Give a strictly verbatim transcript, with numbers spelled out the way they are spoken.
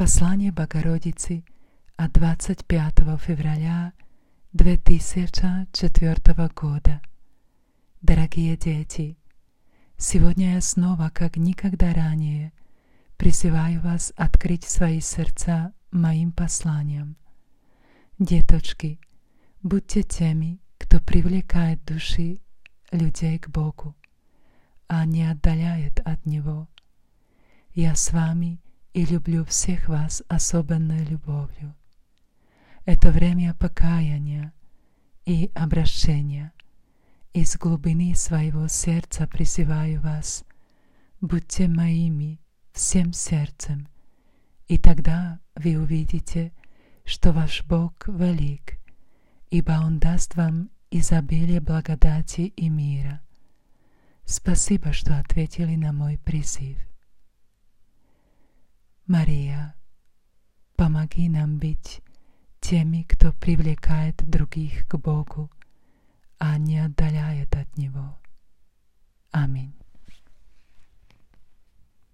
Послание Богородицы от двадцать пятого февраля две тысячи четвёртого года. Дорогие дети, сегодня я снова, как никогда ранее, призываю вас открыть свои сердца моим посланиям. Деточки, будьте теми, кто привлекает души людей к Богу, а не отдаляет от Него. Я с вами и люблю всех вас особенной любовью. Это время покаяния и обращения. Из глубины своего сердца призываю вас: будьте моими всем сердцем, и тогда вы увидите, что ваш Бог велик, ибо Он даст вам изобилие благодати и мира. Спасибо, что ответили на мой призыв. Мария, помоги нам быть теми, кто привлекает других к Богу, а не отдаляет от Него. Аминь.